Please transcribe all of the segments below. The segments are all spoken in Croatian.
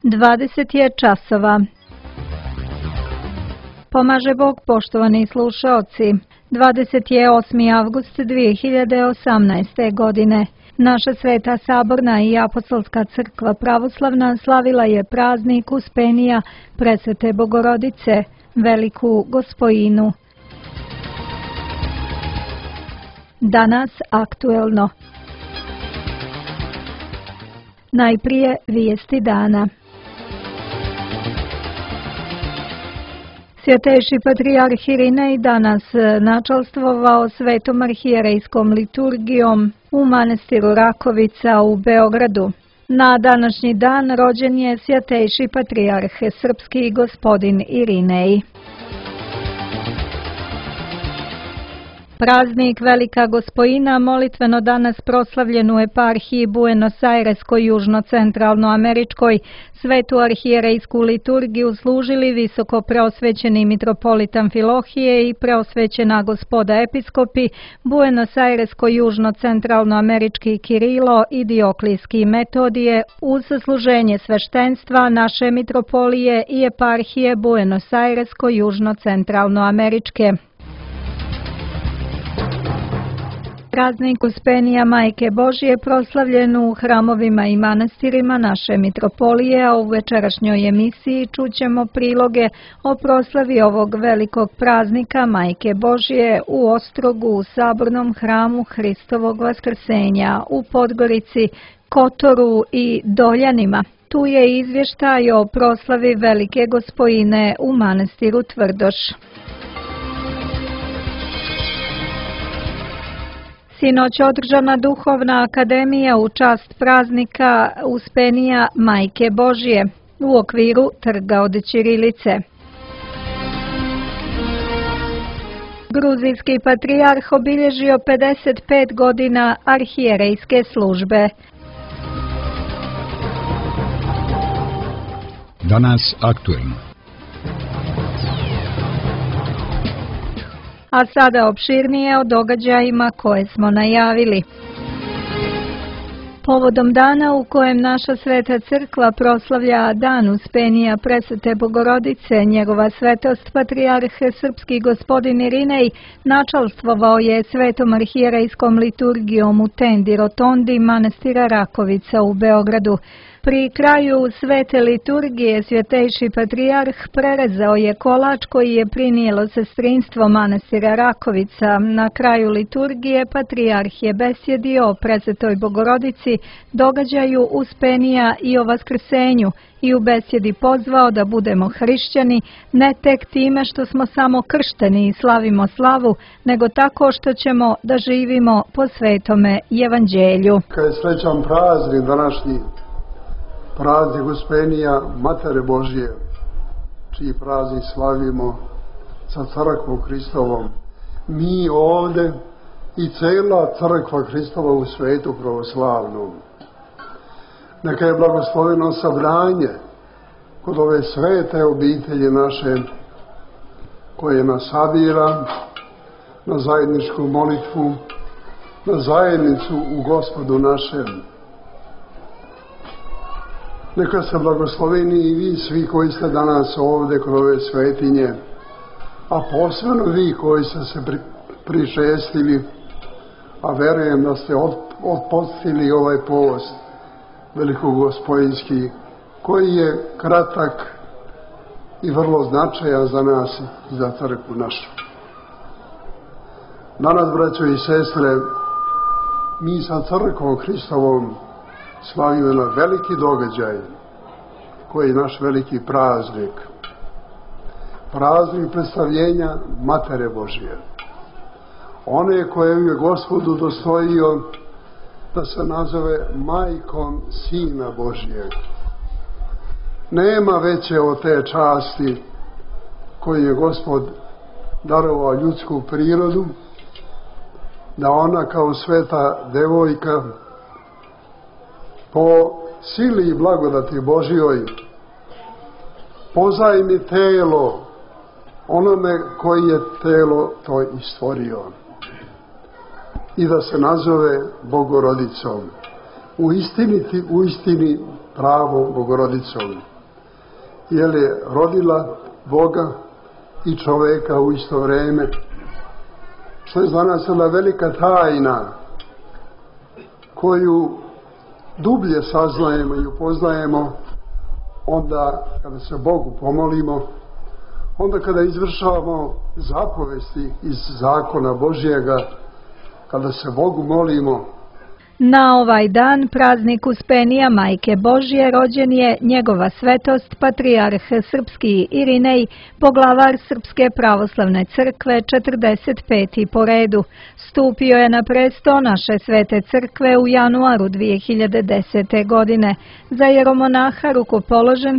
20 je časova. Pomaže Bog, poštovani slušaoci. 28. avgust 2018. godine. Naša Sveta Saborna i Apostolska crkva pravoslavna slavila je praznik Uspenija Presvete Bogorodice, Veliku Gospojinu. Danas aktuelno. Najprije vijesti dana. Svjetejši patrijarh Irinej danas načalstvovao svetom arhijerejskom liturgijom u manastiru Rakovica u Beogradu. Na današnji dan rođen je svjetejši patrijarh srpski gospodin Irinej. Praznik Velika Gospojina molitveno danas proslavljen u eparhiji Buenos Aireskoj južno-centralnoameričkoj. Svetu arhijerejsku liturgiju služili visoko preosvećeni mitropolit Amfilohije i preosvećena gospoda episkopi, Buenos Airesko južno-centralnoamerički Kirilo i Dioklijski Metodije uz služenje sveštenstva naše mitropolije i eparhije Buenos Airesko južno-centralnoameričke. Praznik Uspenija Majke Božije proslavljen u hramovima i manastirima naše mitropolije, a u večerašnjoj emisiji čućemo priloge o proslavi ovog velikog praznika Majke Božije u Ostrogu u Sabornom hramu Hristovog Vaskrsenja, u Podgorici, Kotoru i Doljanima. Tu je izvještaj o proslavi Velike Gospojine u manastiru Tvrdoš. Sinoć održana duhovna akademija u čast praznika Uspenija Majke Božije u okviru Trga od Ćirilice. Gruzijski patrijarh obilježio 55 godina arhijerejske službe. Danas aktuelno. A sada opširnije o događajima koje smo najavili. Povodom dana u kojem naša Sveta Crkva proslavlja Dan Uspenija Presvete Bogorodice, njegova svetost patrijarh srpski gospodin Irinej načalstvovao je svetom arhijerejskom liturgijom u tendi rotondi manastira Rakovica u Beogradu. Pri kraju svete liturgije svjetejši patrijarh prerezao je kolač koji je prinijelo sestrinstvo manastira Rakovica. Na kraju liturgije patrijarh je besjedio o Presvetoj Bogorodici, događaju Uspenija i o Vaskrsenju i u besjedi pozvao da budemo hrišćani ne tek time što smo samo kršteni i slavimo slavu, nego tako što ćemo da živimo po svetome evanđelju. Kad je srećan praznik današnji, praznik Uspenija Matere Božije, čiji praznik slavimo sa crkvom Hristovom. Mi ovde i cela crkva Hristova u svetu pravoslavnom. Neka je blagosloveno sabranje kod ove svete obitelji naše koje nas sabira na zajedničku molitvu, na zajednicu u Gospodu našem. Neka se blagosloveni i vi svi koji ste danas ovdje kod ove svetinje, a posebno vi koji ste se prišestili, a verujem da ste otpostili ovaj post velikogospojinski, koji je kratak i vrlo značajan za nas i za crkvu našu. Danas, braćo i sestre, mi sa crkvom Hristovom slavimo na veliki događaj, koji je naš veliki praznik. Praznik predstavljenja Matere Božije. One koje je Gospodu dostojio da se nazove majkom Sina Božijeg. Nema veće od te časti koju je Gospod darovao ljudsku prirodu, da ona kao sveta devojka po sili i blagodati Božijoj pozajmi telo onome koji je telo to i stvorio i da se nazove Bogorodicom. U istini pravom Bogorodicom. jer je rodila Boga i čoveka u isto vreme. Što je za nas jedna velika tajna koju dublje saznajemo i upoznajemo onda kada se Bogu pomolimo, onda kada izvršavamo zapovesti iz zakona Božjega, kada se Bogu molimo. Na ovaj dan, praznik Uspenija Majke Božje, rođen je njegova svetost patrijarh srpski Irinej, poglavar Srpske pravoslavne crkve, 45. po redu. Stupio je na presto naše svete crkve u januaru 2010. godine. Za jeromonaha rukopoložen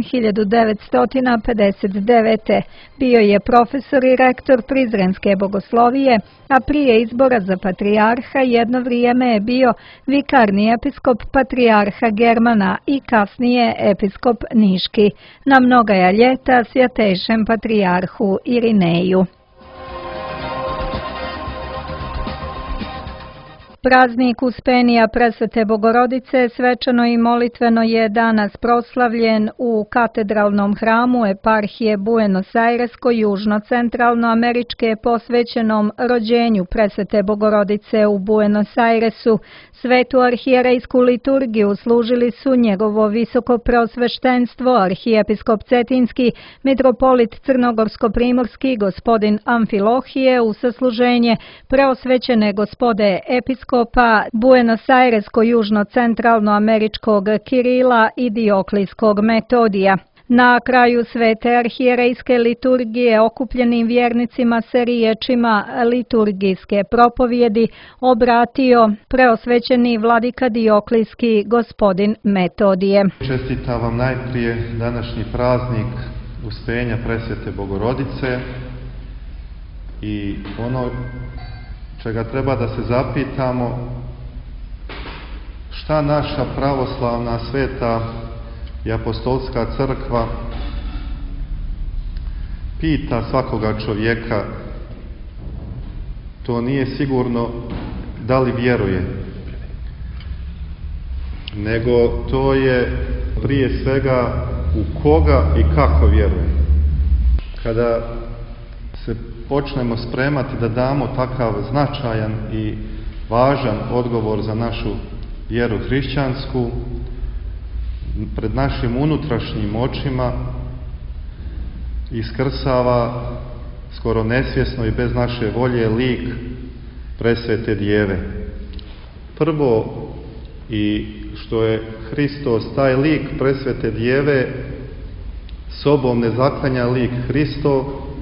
1959. Bio je profesor i rektor Prizrenske bogoslovije, a prije izbora za patrijarha jedno vrijeme je bio vikarni episkop patrijarha Germana i kasnije episkop Niški. Na mnogaja ljeta svjatejšem patrijarhu Irineju. Praznik Uspenija Presvete Bogorodice svečano i molitveno je danas proslavljen u katedralnom hramu eparhije Buenos Airesko južno-centralnoameričke posvećenom rođenju Presvete Bogorodice u Buenos Airesu. Svetu arhijerejsku liturgiju služili su njegovo visoko preosveštenstvo, arhijepiskop Cetinski, mitropolit Crnogorsko-primorski gospodin Amfilohije u sasluženje preosvećene gospode episkopa Buenos Airesko južno-centralnoameričkog Kirila i Dioklijskog Metodija. Na kraju svete arhijerejske liturgije okupljenim vjernicima se riječima liturgijske propovjedi obratio preosvećeni vladika Dioklijski gospodin Metodije. Čestitam vam najprije današnji praznik Uspenja Presvete Bogorodice i ono čega treba da se zapitamo, šta naša pravoslavna sveta i apostolska crkva pita svakoga čovjeka, to nije sigurno da li vjeruje, nego to je prije svega u koga i kako vjeruje. Kada se počnemo spremati da damo takav značajan i važan odgovor za našu vjeru hrišćansku, pred našim unutrašnjim očima iskrsava skoro nesvjesno i bez naše volje lik Presvete Djeve. Prvo, i što je Hristos, taj lik Presvete Djeve sobom ne zaklanja lik Hristov,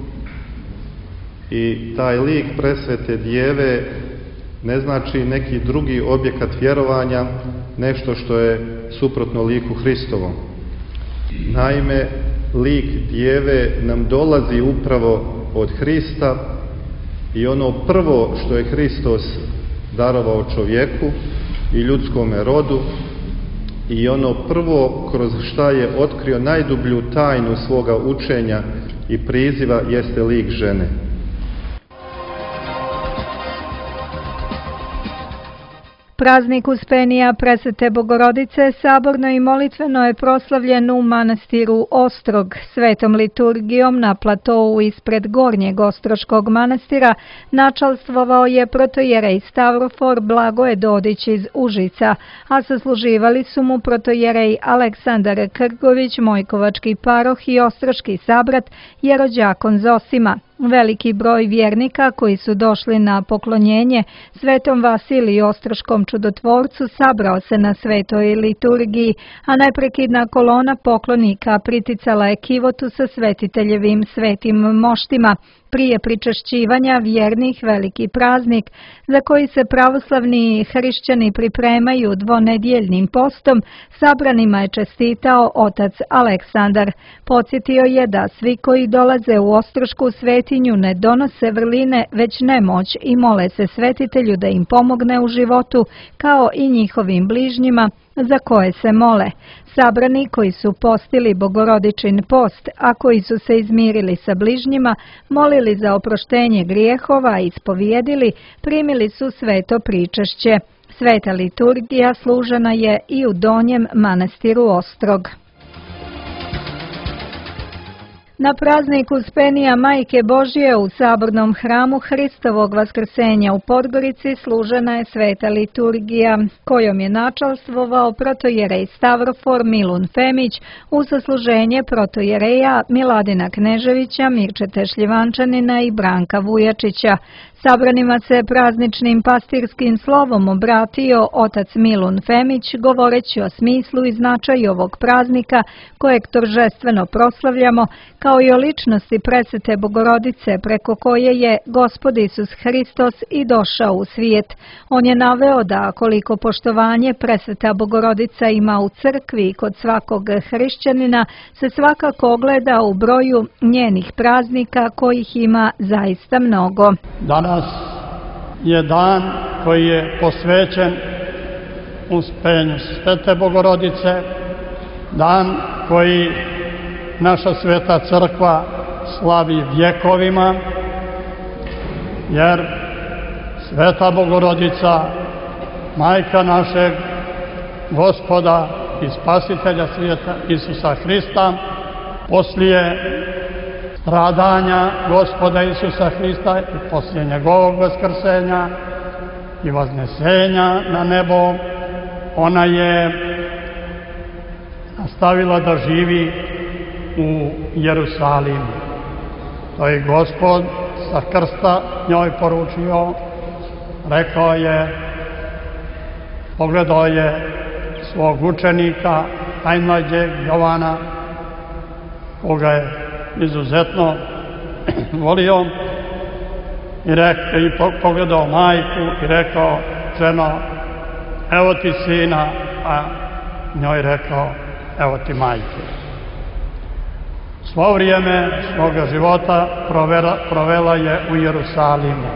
i taj lik Presvete Djeve ne znači neki drugi objekat vjerovanja, nešto što je suprotno liku Hristovom. Naime, lik Djeve nam dolazi upravo od Hrista i ono prvo što je Hristos darovao čovjeku i ljudskome rodu i ono prvo kroz šta je otkrio najdublju tajnu svoga učenja i priziva jeste lik žene. Praznik Uspenija Presvete Bogorodice saborno i molitveno je proslavljen u manastiru Ostrog. Svetom liturgijom na platovu ispred Gornjeg Ostroškog manastira načalstvovao je protojerej Stavrofor Blagoje Dodić iz Užica, a sasluživali su mu protojerej Aleksandar Krgović, Mojkovački paroh i Ostroški sabrat Jerođakon Zosima. Veliki broj vjernika koji su došli na poklonjenje Svetom Vasiliju Ostroškom čudotvorcu sabrao se na svetoj liturgiji, a neprekidna kolona poklonika priticala je kivotu sa svetiteljevim svetim moštima. Prije pričešćivanja vjernih veliki praznik za koji se pravoslavni hrišćani pripremaju dvonedjeljnim postom, sabranima je čestitao otac Aleksandar. Podsjetio je da svi koji dolaze u Ostrošku svetinju ne donose vrline, već nemoć i mole se svetitelju da im pomogne u životu, kao i njihovim bližnjima za koje se mole. Sabrani koji su postili Bogorodičin post, a koji su se izmirili sa bližnjima, molili za oproštenje grijehova i ispovijedili, primili su sveto pričešće. Sveta liturgija služena je i u Donjem manastiru Ostrog. Na praznik Uspenija Majke Božje u Sabornom hramu Hristovog vaskrsenja u Podgorici služena je sveta liturgija, kojom je načalstvovao protojerej Stavrofor Milun Femić u sasluženje protojereja Miladina Kneževića, Mirčete Šljivančanina i Branka Vujačića. Sabranima se prazničnim pastirskim slovom obratio otac Milun Femić, govoreći o smislu i značaju ovog praznika kojeg toržestveno proslavljamo, kao i o ličnosti presvete Bogorodice preko koje je Gospod Isus Hristos i došao u svijet. On je naveo da koliko poštovanje presveta Bogorodica ima u crkvi i kod svakog hrišćanina se svakako ogleda u broju njenih praznika kojih ima zaista mnogo. Danas je dan koji je posvećen uspenju Svete Bogorodice, dan koji naša Sveta Crkva slavi vjekovima, jer Sveta Bogorodica, majka našeg Gospoda i Spasitelja svijeta Isusa Hrista, poslije stradanja Gospoda Isusa Hrista i poslije njegovog vaskrsenja i vaznesenja na nebo, ona je nastavila da živi u Jerusalimu. To je Gospod sa krsta njoj poručio, rekao je, pogledao je svog učenika, najmlađeg Jovana, koga je izuzetno volio, i pogledao majku i rekao, ženo, evo ti sina, a njoj rekao, evo ti majke. Svo vrijeme svoga života provela je u Jerusalimu.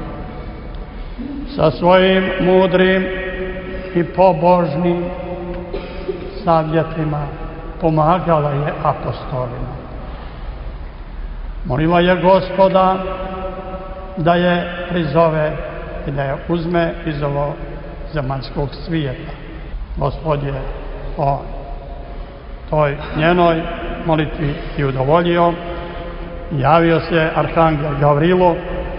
Sa svojim mudrim i pobožnim savjetima pomagala je apostolima. Molila je Gospoda da je prizove i da je uzme iz ovog zemaljskog svijeta. Gospod je o toj njenoj molitvi i udovoljio. Javio se arhangel Gavrilo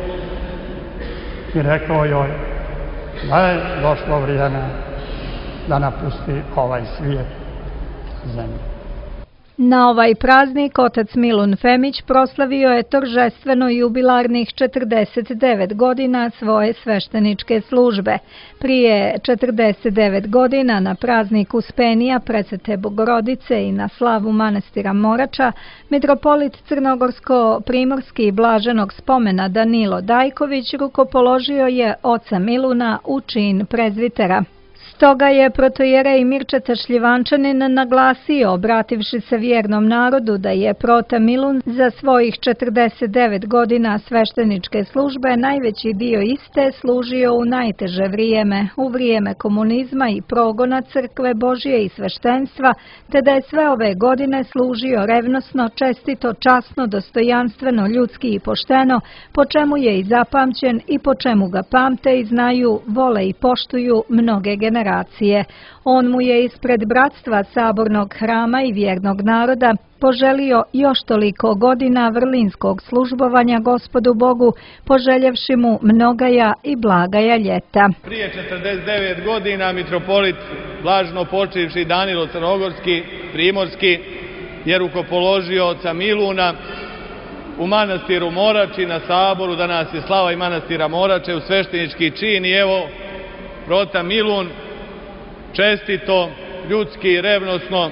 i rekao joj da je došlo vrijeme da napusti ovaj svijet zemlje. Na ovaj praznik otac Milun Femić proslavio je toržestveno jubilarnih 49 godina svoje svešteničke službe. Prije 49 godina na praznik Uspenija presvete Bogorodice i na slavu manastira Morača, mitropolit Crnogorsko-primorski blaženog spomena Danilo Dajković rukopoložio je oca Miluna u čin prezvitera. Stoga je protojerej Mirčeta Šljivančanin naglasio, obrativši se vjernom narodu, da je prota Milun za svojih 49 godina svešteničke službe najveći dio iste služio u najteže vrijeme, u vrijeme komunizma i progona Crkve Božje i sveštenstva, te da je sve ove godine služio revnosno, čestito, časno, dostojanstveno, ljudski i pošteno, po čemu je i zapamćen i po čemu ga pamte i znaju, vole i poštuju mnoge generacije. On mu je ispred bratstva Sabornog hrama i vjernog naroda poželio još toliko godina vrlinskog službovanja Gospodu Bogu, poželjevši mu mnogaja i blagaja ljeta. Prije 49 godina mitropolit blaženo počivši Danilo Crnogorski, Primorski, je rukopoložio oca Miluna u manastiru Morači na Saboru, danas je slava i manastira Morače, u sveštenički čin, i evo prota Milun čestito, ljudski, revnosno,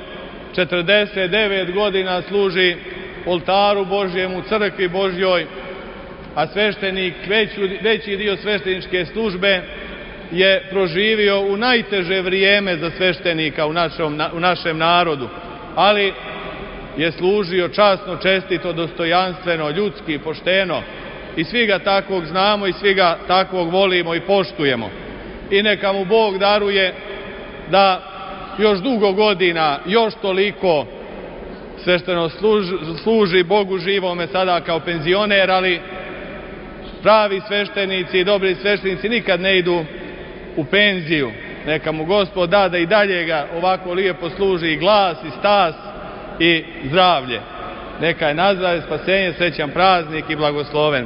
49 godina služi oltaru Božjem u crkvi Božjoj, a sveštenik veći dio svešteničke službe je proživio u najteže vrijeme za sveštenika u našem narodu, ali je služio časno, čestito, dostojanstveno, ljudski, pošteno, i svi ga takvog znamo i svi ga takvog volimo i poštujemo. I neka mu Bog daruje da još dugo godina, još toliko svešteno služi Bogu živome sada kao penzioner, ali pravi sveštenici i dobri sveštenici nikad ne idu u penziju. Neka mu Gospod da i dalje ga ovako lijepo služi i glas i stas i zdravlje. Neka je nazdrave, spasenje, srećan praznik i blagosloven.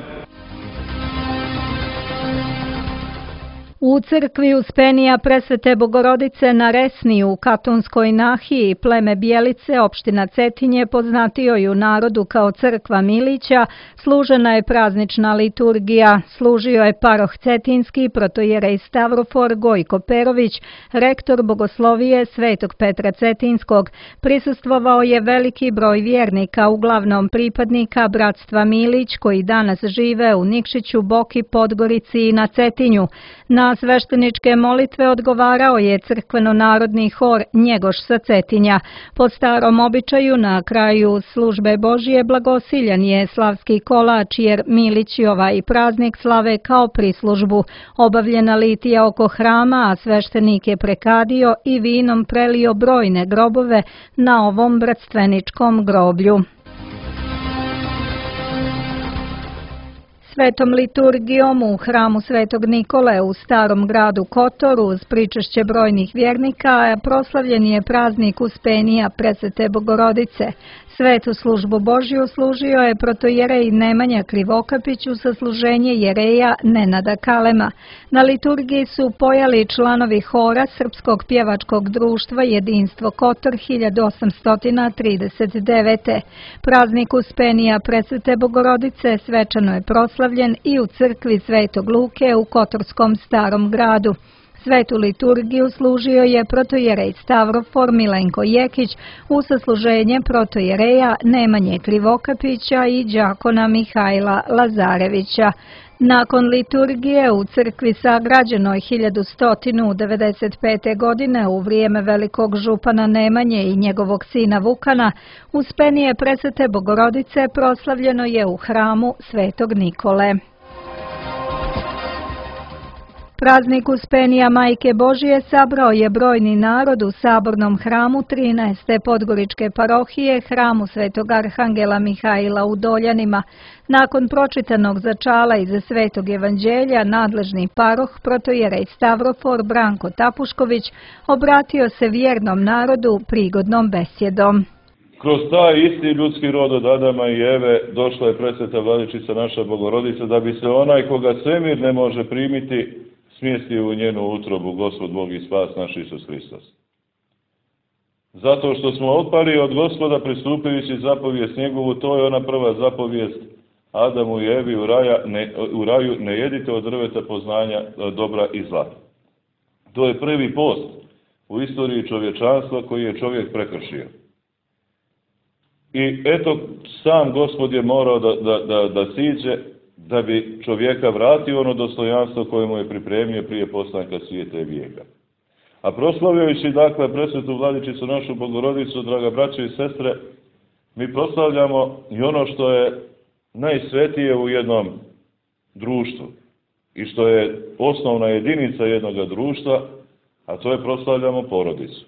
U crkvi Uspenija Presvete Bogorodice na Resni u Katonskoj nahiji pleme Bijelice, opština Cetinje, poznatio ju narodu kao crkva Milića, služena je praznična liturgija. Služio je paroh Cetinski, protojerej Stavrofor Gojko Perović, rektor bogoslovije Svetog Petra Cetinskog. Prisustvovao je veliki broj vjernika, uglavnom pripadnika bratstva Milić, koji danas žive u Nikšiću, Boki, Podgorici i na Cetinju. Na svešteničke molitve odgovarao je crkveno-narodni hor Njegoš sa Cetinja. Po starom običaju na kraju službe Božije blagosiljan je slavski kolač, jer Milići ovaj praznik slave kao prislužbu. Obavljena litija oko hrama, a sveštenik je prekadio i vinom prelio brojne grobove na ovom bratstveničkom groblju. Svetom liturgijom u hramu Svetog Nikole u Starom gradu Kotoru uz pričešće brojnih vjernika proslavljen je praznik Uspenija Presvete Bogorodice. Svetu službu Božju služio je protojerej Nemanja Krivokapić u sasluženje jereja Nenada Kalema. Na liturgiji su pojali članovi hora Srpskog pjevačkog društva Jedinstvo Kotor 1839. Praznik Uspenija Presvete Bogorodice svečano je proslavljen i u crkvi Svetog Luke u Kotorskom Starom gradu. Svetu liturgiju služio je protojerej Stavrofor Milenko Jekić u sasluženje protojereja Nemanje Krivokapića i đakona Mihajla Lazarevića. Nakon liturgije u crkvi sagrađenoj 1195. godine u vrijeme velikog župana Nemanje i njegovog sina Vukana, Uspenije Presvete Bogorodice proslavljeno je u hramu Svetog Nikole. Praznik Uspenija Majke Božije sabrao je brojni narod u sabornom hramu 13. Podgoričke parohije, hramu Svetog Arhangela Mihajla u Doljanima. Nakon pročitanog začala iza Svetog evanđelja, nadležni paroh, protojerej Stavrofor Branko Tapušković, obratio se vjernom narodu prigodnom besjedom. Kroz taj isti ljudski rod od Adama i Eve došla je presveta Vladičica naša Bogorodica, da bi se onaj koga svemir ne može primiti smjestio u njenu utrobu, Gospod Bog i spas naš Isus Hristos. Zato što smo otpali od Gospoda pristupajući zapovijest njegovu, to je ona prva zapovijest Adamu i Evi u raju, ne jedite od drveta poznanja dobra i zla. To je prvi post u istoriji čovječanstva koji je čovjek prekršio. I eto, sam Gospod je morao da siđe da bi čovjeka vratio ono dostojanstvo koje mu je pripremio prije postanka svijeta i vijeka. A proslavljajući, dakle, presvetu Vladičicu našu Bogorodicu, draga braćo i sestre, mi proslavljamo i ono što je najsvetije u jednom društvu i što je osnovna jedinica jednog društva, a to je proslavljamo porodicu.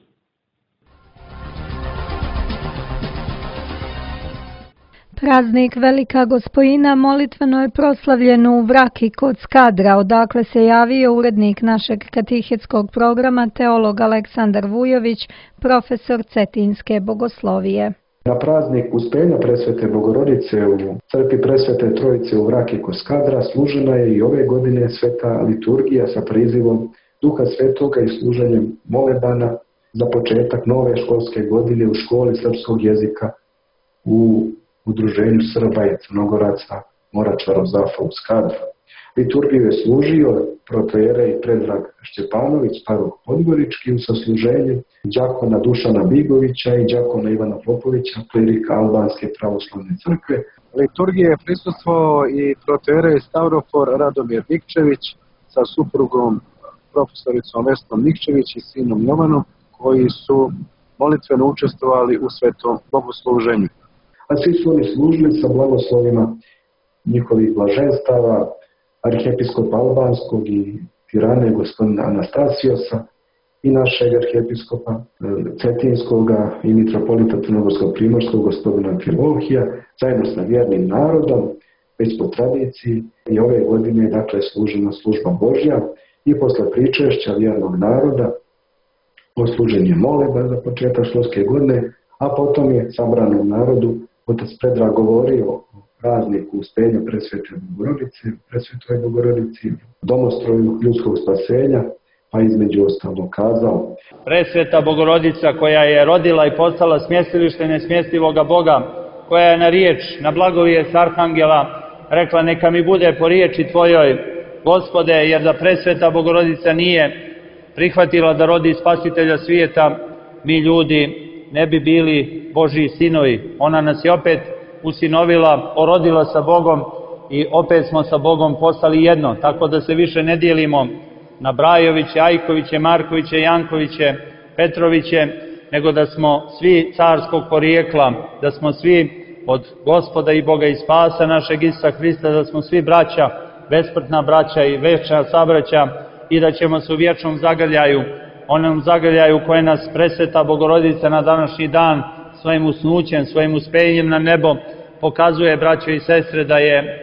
Praznik Velika Gospojina molitveno je proslavljen u Vraki kod Skadra, odakle se javio urednik našeg katehetskog programa, teolog Aleksandar Vujović, profesor Cetinske bogoslovije. Na praznik Uspenja Presvete Bogorodice u crkvi Presvete Trojice u Vraki kod Skadra služena je i ove godine sveta liturgija sa prizivom Duha Svetoga i služenjem molebana za početak nove školske godine u školi srpskog jezika u Udruženju Srba i Crnogoraca Moračvarov Zafa u Skadru. Liturgiju je služio protojerej Predrag Šćepanović, paroh Podgorički, u sasluženju đakona Dušana Bigovića i đakona Ivana Popovića, klerika Albanske pravoslavne crkve. Liturgije je prisustvovao i protojerej Stavrofor Radomir Nikčević sa suprugom profesoricom Vesnom Nikčević i sinom Jovanom, koji su molitveno učestvovali u svetom bogosluženju. A svi su oni služili sa blagoslovima njihovih blaženstava, arhijepiskopa Albanskog i Tirane, gospodina Anastasijosa, i našeg arhijepiskopa Cetinskoga i mitropolita Crnogorskog Primorskog, gospodina Amfilohija, zajedno sa vjernim narodom, već po tradiciji, i ove godine je dakle služena služba Božja i posle pričešća vjernog naroda poslužen je moleba za početak školske godine, a potom je sabranom narodu otac Predrag govorio o prazniku Uspenja Presvete Bogorodice, Presvetoj Bogorodici, domostroju ljudskog spasenja, pa između ostalog kazao: Presveta Bogorodica koja je rodila i postala smjestilište nesmjestivoga Boga, koja je na riječ, na blagovijest Arhangela rekla: neka mi bude po riječi Tvojoj, Gospode, jer da Presveta Bogorodica nije prihvatila da rodi Spasitelja svijeta, mi ljudi ne bi bili Božji sinovi. Ona nas je opet usinovila, orodila sa Bogom i opet smo sa Bogom postali jedno, tako da se više ne dijelimo na Brajoviće, Ajkoviće, Markoviće, Jankoviće, Petroviće, nego da smo svi carskog porijekla, da smo svi od Gospoda i Boga i spasa našeg Isusa Hrista, da smo svi braća, besmrtna braća i večna sabraća i da ćemo se u vječnom zagrljaju, onom zagrljaju koje nas Presveta Bogorodica na današnji dan svojim usnućem, svojim uspenjem na nebo pokazuje, braćo i sestre, da je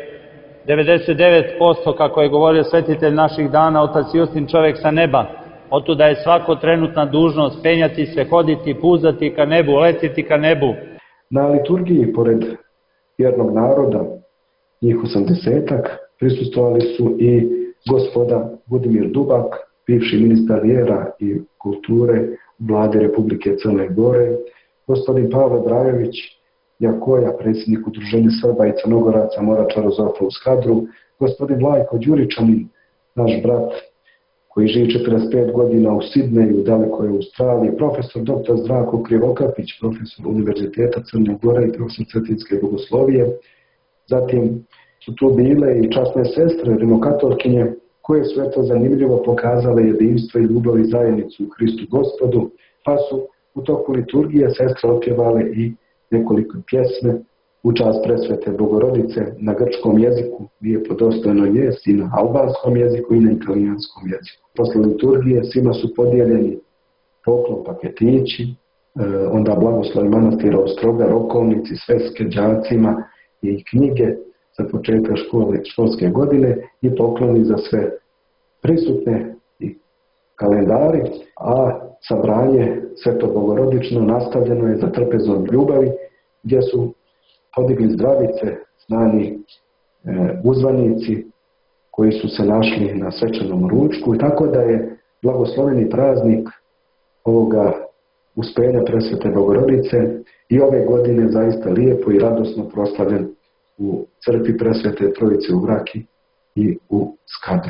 99%, kako je govorio svetitelj naših dana, otac Justin, čovjek sa neba. Otuda je svako trenutna dužnost penjati se, hoditi, puzati ka nebu, letiti ka nebu. Na liturgiji, pored vjernog naroda, njih 80-ak, prisustvovali su i gospoda Budimir Dubak, bivši ministar vjera i kulture Vlade Republike Crne Gore, gospodin Pavle Brajović, Jakoja, predsjednik Udruženja Srba i Crnogoraca Morača Rozofa u Skadru, gospodin Vlajko Đuričanin, naš brat koji živi 45 godina u Sidneju, dalekoj Australiji, profesor dr. Zdravko Krivokapić, profesor Univerziteta Crne Gore i profesor Cetinske bogoslovije. Zatim su tu bile i časne sestre, rimokatolkinje, koje su eto zanimljivo pokazale jedinstvo i ljubav i zajednicu u Hristu Gospodu, pa su u toku liturgije sestre opjevale i nekoliko pjesme u čast Presvete Bogorodice na grčkom jeziku, lijepo dostojno jest, i na albanskom jeziku i na italijanskom jeziku. Posle liturgije svima su podijeljeni poklon paketići, onda blagoslovi manastira Ostroga, rokovnici, sveske đacima i knjige za početak školske godine i pokloni za sve prisutne i kalendari, a sabranje sveto-bogorodično nastavljeno je za trpezom ljubavi, gdje su podigli zdravice znani uzvanici koji su se našli na svečanom ručku, tako da je blagosloveni praznik ovoga Uspenja Presvete Bogorodice i ove godine zaista lijepo i radosno proslavljen u crkvi Presvete Trojice u Vraki i u Skadru.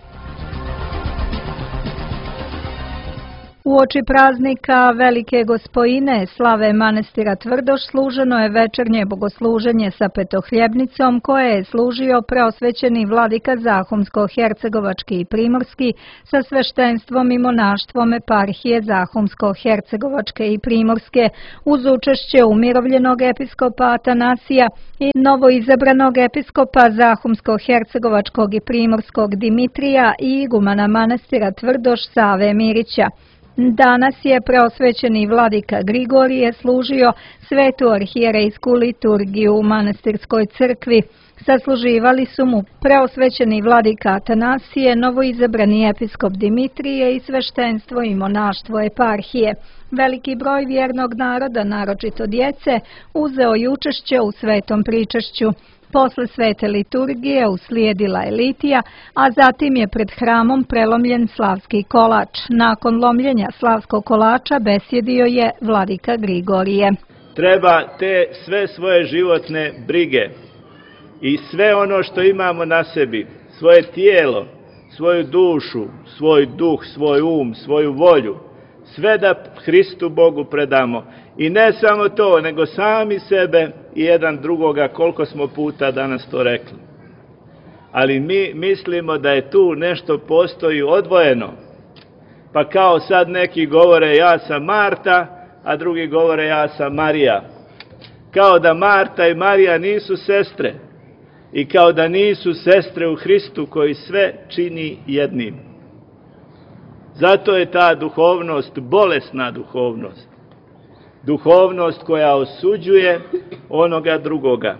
Uoči praznika Velike Gospojine slave manastira Tvrdoš služeno je večernje bogosluženje sa petohljebnicom koje je služio preosvećeni vladika Zahumsko-Hercegovački i Primorski sa sveštenstvom i monaštvom eparhije Zahumsko-Hercegovačke i Primorske uz učešće umirovljenog episkopa Atanasija i novoizabranog episkopa Zahumsko-Hercegovačkog i Primorskog Dimitrija i igumana manastira Tvrdoš Save Mirića. Danas je preosvećeni vladika Grigorije služio svetu arhijerejsku liturgiju u manastirskoj crkvi. Sasluživali su mu preosvećeni vladika Atanasije, novoizabrani episkop Dimitrije i sveštenstvo i monaštvo eparhije. Veliki broj vjernog naroda, naročito djece, uzeo je učešće u svetom pričašću. Posle svete liturgije uslijedila je litija, a zatim je pred hramom prelomljen slavski kolač. Nakon lomljenja slavskog kolača besjedio je vladika Grigorije. Treba te sve svoje životne brige i sve ono što imamo na sebi, svoje tijelo, svoju dušu, svoj duh, svoj um, svoju volju, sve da Hristu Bogu predamo. I ne samo to, nego sami sebe i jedan drugoga, koliko smo puta danas to rekli. Ali mi mislimo da je tu nešto postoji odvojeno. Pa kao sad neki govore ja sam Marta, a drugi govore ja sam Marija. Kao da Marta i Marija nisu sestre. I kao da nisu sestre u Hristu koji sve čini jednim. Zato je ta duhovnost bolesna duhovnost. Duhovnost koja osuđuje onoga drugoga.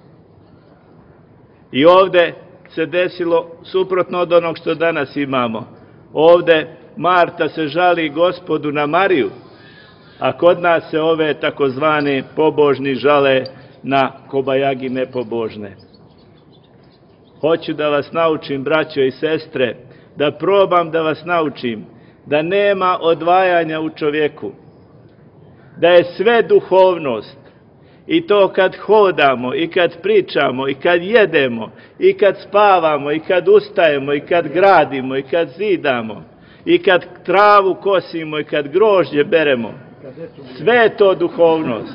I ovdje se desilo suprotno od onog što danas imamo. Ovdje Marta se žali Gospodu na Mariju, a kod nas se ove takozvane pobožni žale na kobajagi nepobožne. Hoću da vas naučim, braćo i sestre, da probam da vas naučim da nema odvajanja u čovjeku, da je sve duhovnost, i to kad hodamo, i kad pričamo, i kad jedemo, i kad spavamo, i kad ustajemo, i kad gradimo, i kad zidamo, i kad travu kosimo, i kad grožđe beremo. Sve je to duhovnost.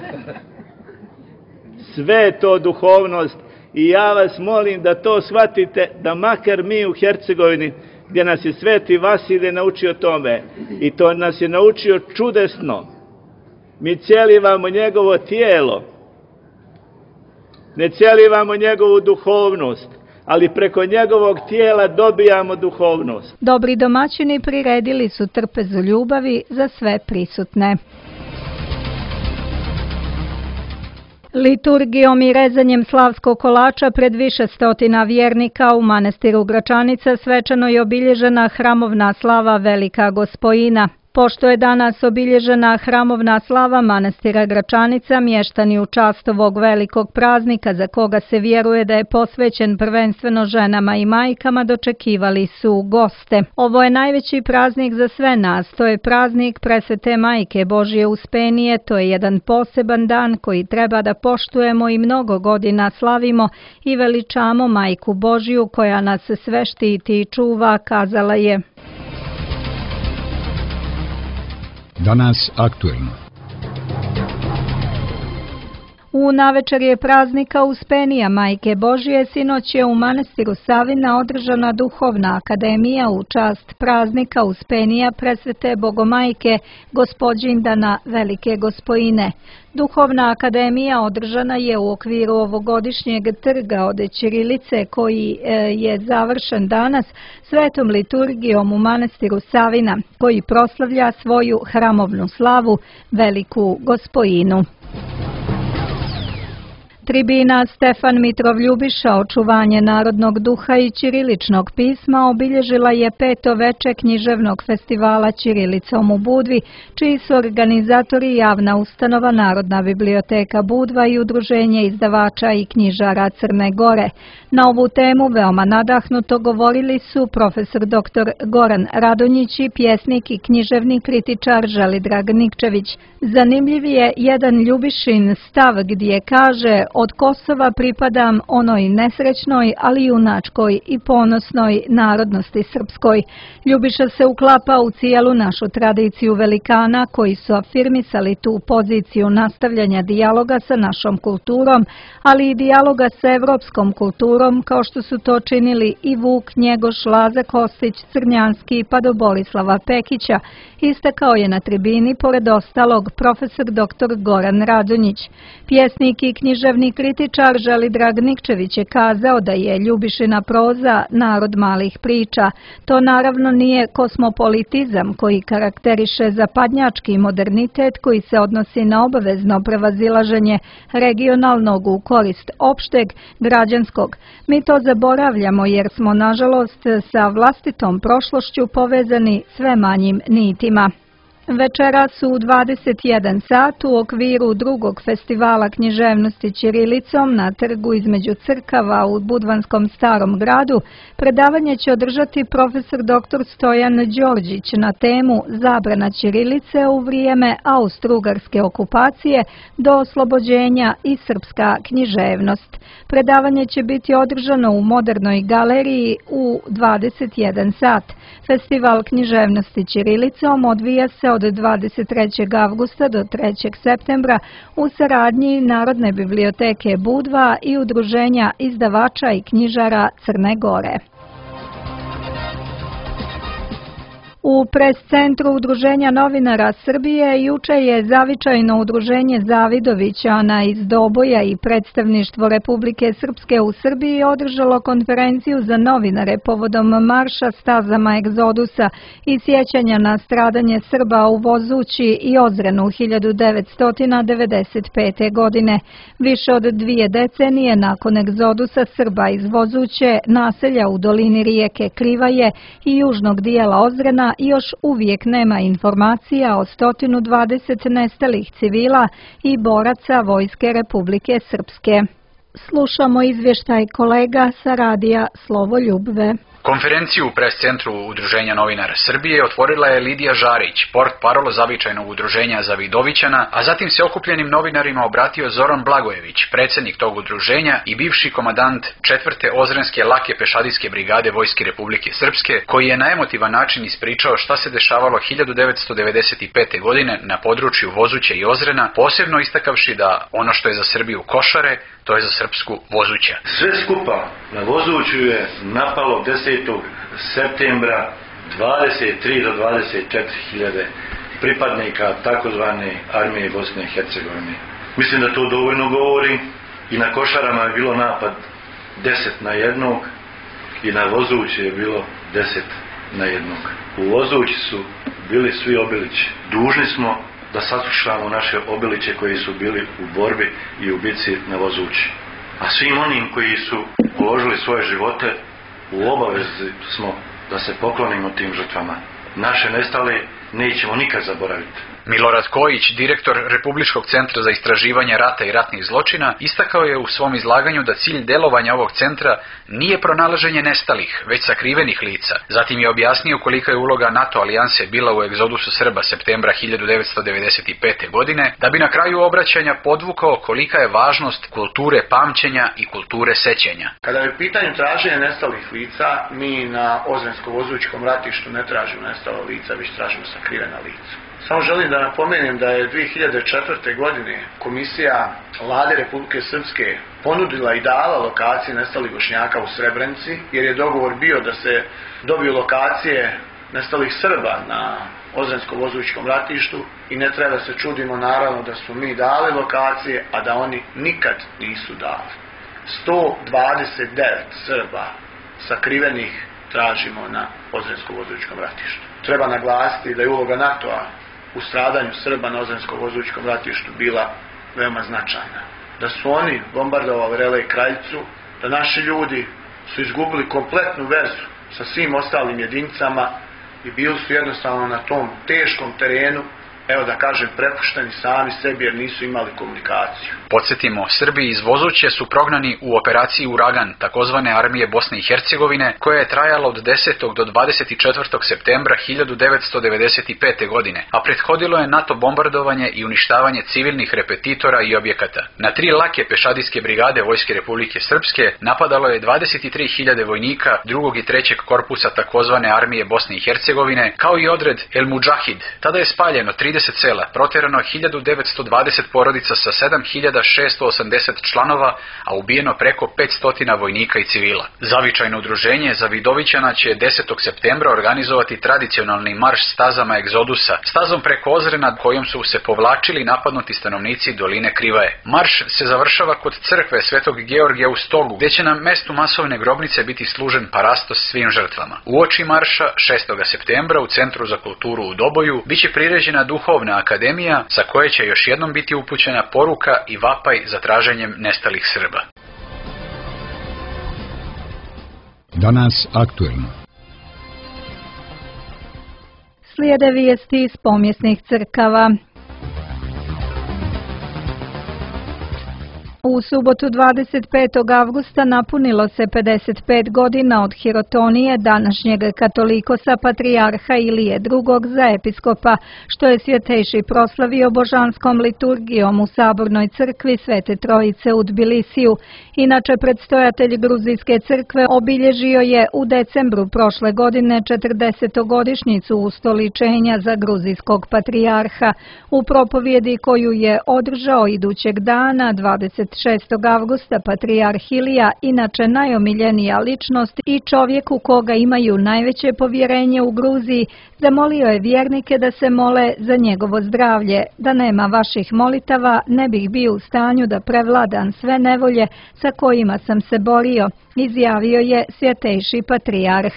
Sve je to duhovnost i ja vas molim da to shvatite, da makar mi u Hercegovini, gdje nas je Sveti Vasilije naučio tome, i to nas je naučio čudesno, mi cijelivamo njegovo tijelo, ne cijelivamo njegovu duhovnost, ali preko njegovog tijela dobijamo duhovnost. Dobri domaćini priredili su trpezu ljubavi za sve prisutne. Liturgijom i rezanjem slavskog kolača pred više stotina vjernika u manastiru Gračanica svečano je obilježena hramovna slava Velika Gospojina. Pošto je danas obilježena hramovna slava manastira Gračanica, mještani u čast ovog velikog praznika, za koga se vjeruje da je posvećen prvenstveno ženama i majkama, dočekivali su goste. Ovo je najveći praznik za sve nas, to je praznik Presvete Majke Božje Uspenije, to je jedan poseban dan koji treba da poštujemo i mnogo godina slavimo i veličamo Majku Božju koja nas sve štiti i čuva, kazala je. Danas aktuelno. U navečerje praznika Uspenija Majke Božje sinoć je u manastiru Savina održana duhovna akademija u čast praznika Uspenija Presvete Bogomajke Gospođindana Velike Gospojine. Duhovna akademija održana je u okviru ovogodišnjeg trga od ćirilice koji je završen danas svetom liturgijom u manastiru Savina, koji proslavlja svoju hramovnu slavu Veliku Gospojinu. Tribina Stefan Mitrov Ljubiša, očuvanje narodnog duha i ćiriličnog pisma, obilježila je 5. veče književnog festivala Ćirilicom u Budvi, čiji su organizatori javna ustanova Narodna biblioteka Budva i Udruženje izdavača i knjižara Crne Gore. Na ovu temu veoma nadahnuto govorili su profesor dr. Goran Radonjić i pjesnik i književni kritičar Želidrag Nikčević. Zanimljiv je jedan Ljubišin stav gdje kaže: od Kosova pripadam onoj nesrećnoj, ali junačkoj i ponosnoj narodnosti srpskoj. Ljubiša se uklapa u cijelu našu tradiciju velikana koji su afirmisali tu poziciju nastavljanja dijaloga sa našom kulturom, ali i dijaloga sa evropskom kulturom, kao što su to činili i Vuk, Njegoš, Laza Kostić, Crnjanski pa do Borislava Pekića, istakao je na tribini pored ostalog profesor dr. Goran Radonjić. Pjesnik i književni kritičar Želidrag Nikčević je kazao da je Ljubišina proza narod malih priča. To naravno nije kosmopolitizam koji karakteriše zapadnjački modernitet koji se odnosi na obavezno prevazilaženje regionalnog u korist opšteg, građanskog. Mi to zaboravljamo jer smo nažalost sa vlastitom prošlošću povezani sve manjim nitima. Večeras u 21 sat u okviru drugog festivala književnosti ćirilicom na trgu između crkava u Budvanskom Starom gradu predavanje će održati profesor dr. Stojan Đorđić na temu Zabrana ćirilice u vrijeme austro-ugarske okupacije do oslobođenja i srpska književnost. Predavanje će biti održano u Modernoj galeriji u 21 sat. Festival književnosti ćirilicom odvija se od 23. avgusta do 3. septembra u saradnji Narodne biblioteke Budva i Udruženja izdavača i knjižara Crne Gore. U pres-centru Udruženja novinara Srbije juče je zavičajno udruženje Zavidovićana iz Doboja i predstavništvo Republike Srpske u Srbiji održalo konferenciju za novinare povodom marša stazama egzodusa i sjećanja na stradanje Srba u Vozući i Ozrenu 1995. godine. Više od 2 decenije nakon egzodusa Srba iz Vozuće, naselja u dolini rijeke Krivaje i južnog dijela Ozrena još uvijek nema informacija o 120 nestalih civila i boraca Vojske Republike Srpske. Slušamo izvještaj kolega sa radija Slovoljubve. Konferenciju u pres-centru Udruženja novinara Srbije otvorila je Lidija Žarić, portparol zavičajnog udruženja Zavidovićana, a zatim se okupljenim novinarima obratio Zoran Blagojević, predsjednik tog udruženja i bivši komandant 4. Ozrenske lake pešadijske brigade Vojske Republike Srpske, koji je na emotivan način ispričao šta se dešavalo 1995. godine na području Vozuća i Ozrena, posebno istakavši da ono što je za Srbiju Košare, to je za Srpsku Vozuća. Sve skupa na Vozuću je napalo 10. septembra 23 do 24 hiljade pripadnika takozvane armije Bosne i Hercegovine. Mislim da to dovoljno govori. I na Košarama je bilo napad 10 na 1 i na Vozuće je bilo 10 na 1. U Vozući su bili svi Obilići. Dužni smo da saslušamo naše Obiliće koji su bili u borbi i u bici na Vozući. A svim onim koji su položili svoje živote, u obavezi smo da se poklonimo tim žrtvama. Naše nestale nećemo nikad zaboraviti. Milorad Kojić, direktor Republičkog centra za istraživanje rata i ratnih zločina, istakao je u svom izlaganju da cilj delovanja ovog centra nije pronalaženje nestalih, već sakrivenih lica. Zatim je objasnio kolika je uloga NATO alijanse bila u egzodusu Srba septembra 1995. godine, da bi na kraju obraćanja podvukao kolika je važnost kulture pamćenja i kulture sećenja. Kada je pitanje traženja nestalih lica, mi na Ozrensko-Vozućkom ratištu ne tražimo nestala lica, već tražimo sakrivena lica. Samo želim da napomenem da je 2004. godine Komisija Vlade Republike Srpske ponudila i dala lokacije nestalih Bošnjaka u Srebrenici, jer je dogovor bio da se dobiju lokacije nestalih Srba na Ozrensko-Vozućkom ratištu i ne treba se čudimo naravno da su mi dali lokacije, a da oni nikad nisu dali. 129 Srba sakrivenih tražimo na Ozrensko-Vozućkom ratištu. Treba naglasiti da je uloga NATO-a u stradanju Srba na Ozrensko-Vozućkom ratištu bila veoma značajna. Da su oni bombardovali Relej Kraljicu, da naši ljudi su izgubili kompletnu vezu sa svim ostalim jedinicama i bili su jednostavno na tom teškom terenu, evo da kažem, prepušteni sami sebi jer nisu imali komunikaciju. Podsjetimo, Srbi iz Vozuće su prognani u operaciji Uragan, takozvane armije Bosne i Hercegovine, koja je trajala od 10. do 24. septembra 1995. godine, a prethodilo je NATO bombardovanje i uništavanje civilnih repetitora i objekata. Na 3 lake pešadijske brigade Vojske Republike Srpske napadalo je 23.000 vojnika 2. i 3. korpusa takozvane armije Bosne i Hercegovine, kao i odred El Mudžahid. Tada je spaljeno 30 sela, proterano 1920 porodica sa 7680 članova, a ubijeno preko 500 vojnika i civila. Zavičajno udruženje Zavidovićana će 10. septembra organizovati tradicionalni marš stazama egzodusa, stazom preko Ozrena kojom su se povlačili napadnuti stanovnici doline Krivaje. Marš se završava kod crkve Svetog Georgija u Stogu, gdje će na mestu masovne grobnice biti služen parastos svim žrtvama. Uoči marša 6. septembra u Centru za kulturu u Doboju biće priređena duhovna akademija sa koje će još jednom biti upućena poruka i vapaj za traženjem nestalih Srba. Danas aktuelno. Slijede vijesti iz pomjesnih crkava. U subotu 25. avgusta napunilo se 55 godina od hirotonije današnjeg katolikosa patrijarha Ilije II. Za episkopa, što je Svjetejši proslavio božanskom liturgijom u Sabornoj crkvi Svete Trojice u Tbilisiju. Inače, predstojatelj Gruzijske crkve obilježio je u decembru prošle godine 40-godišnjicu ustoličenja za gruzijskog patrijarha. U propovjedi koju je održao idućeg dana 26. avgusta patrijarh Ilija, inače najomiljenija ličnost i čovjek u koga imaju najveće povjerenje u Gruziji, zamolio je vjernike da se mole za njegovo zdravlje. Da nema vaših molitava, ne bih bio u stanju da prevladam sve nevolje sa kojima sam se borio, izjavio je Svjetejši patrijarh.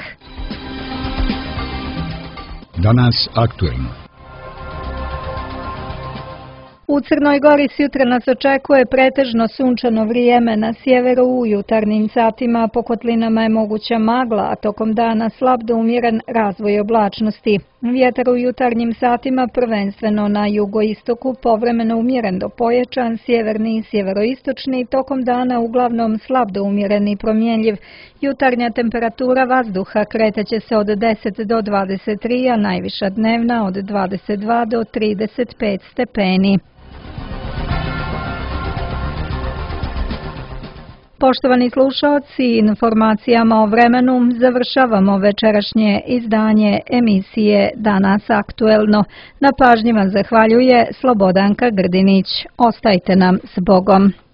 Danas aktuelno. U Crnoj Gori sutra nas očekuje pretežno sunčano vrijeme, na sjeveru u jutarnjim satima po kotlinama je moguća magla, a tokom dana slab do umjeren razvoj oblačnosti. Vjetar u jutarnjim satima prvenstveno na jugoistoku povremeno umjeren do pojačan, sjeverni i sjeveroistočni, tokom dana uglavnom slab do umjeren i promjenjiv. Jutarnja temperatura vazduha kreteće se od 10 do 23, a najviša dnevna od 22 do 35 stepeni. Poštovani slušaoci, informacijama o vremenu završavamo večerašnje izdanje emisije Danas aktuelno. Na pažnji vam zahvaljuje Slobodanka Grdinić. Ostajte nam s Bogom.